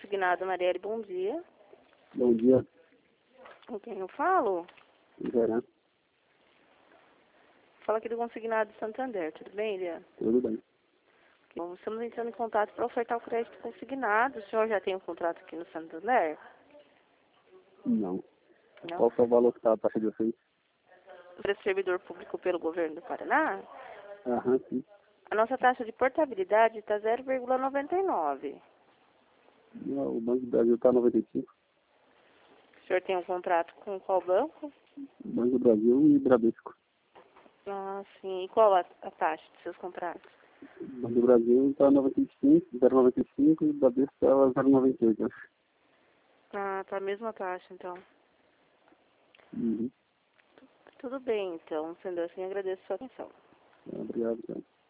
consignado, Marielle, bom dia. Bom dia, Com quem eu falo? Verã. Fala aqui do consignado de Santander, tudo bem, Eliane? Tudo bem. Bom, estamos entrando em contato para ofertar o crédito consignado. O senhor já tem um contrato aqui no Santander? Não. Não? Qual que é o valor que está a taxa de vocês? Para servidor público pelo governo do Paraná, Aham, sim. a nossa taxa de portabilidade está 0,99. Não, o Banco do Brasil está 95. O senhor tem um contrato com qual banco? Banco do Brasil e Bradesco. Ah, sim. E qual a taxa dos seus contratos? Banco do Brasil está 95, 0,95 e o Bradesco está 0,98, acho. Ah, tá a mesma taxa, então. Uhum. Tudo bem, então. Sendo assim, agradeço a sua atenção. Obrigado, cara.